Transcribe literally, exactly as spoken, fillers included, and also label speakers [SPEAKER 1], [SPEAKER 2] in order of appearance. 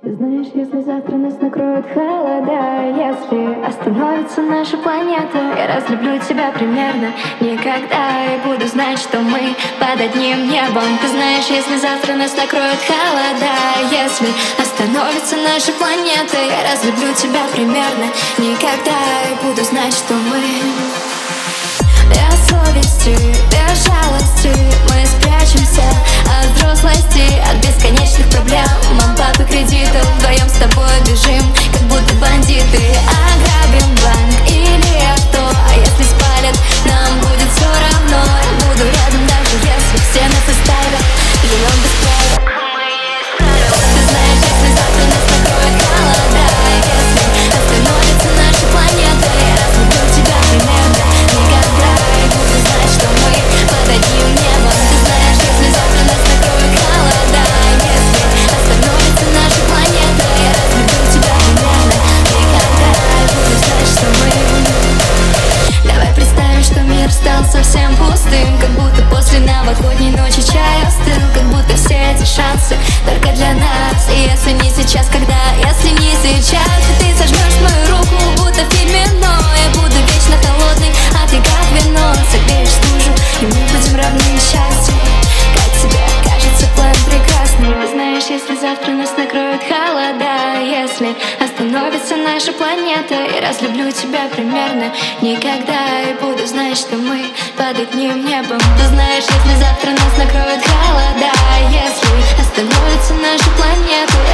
[SPEAKER 1] Ты знаешь, если завтра нас накроет холода, если остановится наша планета, я разлюблю тебя примерно никогда, и буду знать, что мы под одним небом. Ты знаешь, если завтра нас накроет холода, если остановится наша планета, я разлюблю тебя примерно никогда, и буду знать, что мы без совести, без жалости мы спрячемся от взрослости, от бесконечных проблем, мам, папы, кредитов. Вдвоем с тобой бежим, как будто бандиты. Ограбим банк или авто, а если спалят, нам будет все равно. Я буду рядом, даже если все нас оставят. Живем без правил. Ты знаешь, если завтра нас накроет холода, если остановится наша планета, я разлюблю тебя примерно никогда, и буду знать, что мы под одним небом. Ты знаешь, если завтра нас накроет холода, если остановится наша планета, я разлюблю тебя примерно никогда, и буду знать, что мы. Давай представим, что мир стал совсем пустым, как будто после новогодней ночи чай остыл, как будто все эти шансы только для нас. И если не сейчас, когда? Если не сейчас, ты сожмешь мою руку, будто в фильме, но я буду вечно холодный, а ты как вино согреешь стужу, и мы будем равны счастью. Как тебе кажется план прекрасный? Ты знаешь, если завтра нас накроет холода, если остановится наша планета, я разлюблю тебя примерно никогда, и буду знать, что мы под одним небом. Ты знаешь, если завтра нас накроет холода, если остановится наша планета,